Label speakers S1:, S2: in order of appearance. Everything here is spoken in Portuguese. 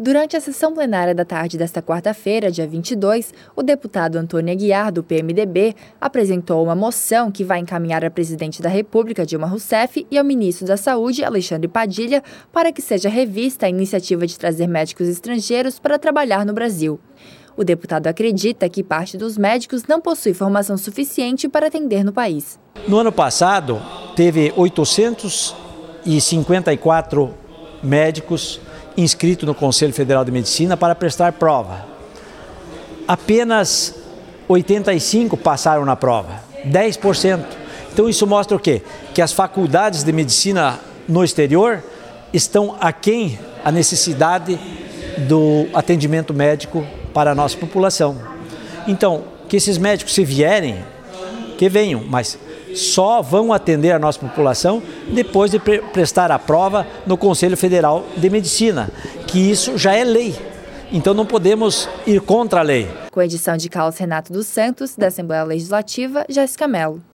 S1: Durante a sessão plenária da tarde desta quarta-feira, dia 22, o deputado Antônio Aguiar, do PMDB, apresentou uma moção que vai encaminhar à presidente da República, Dilma Rousseff, e ao ministro da Saúde, Alexandre Padilha, para que seja revista a iniciativa de trazer médicos estrangeiros para trabalhar no Brasil. O deputado acredita que parte dos médicos não possui formação suficiente para atender no país.
S2: No ano passado, teve 854 médicos inscritos no Conselho Federal de Medicina para prestar prova. Apenas 85 passaram na prova, 10%. Então isso mostra o quê? Que as faculdades de medicina no exterior estão aquém a necessidade do atendimento médico para a nossa população. Então, que esses médicos, se vierem, que venham, mas só vão atender a nossa população depois de prestar a prova no Conselho Federal de Medicina, que isso já é lei. Então não podemos ir contra a lei.
S1: Com a edição de Carlos Renato dos Santos, da Assembleia Legislativa, Jéssica Mello.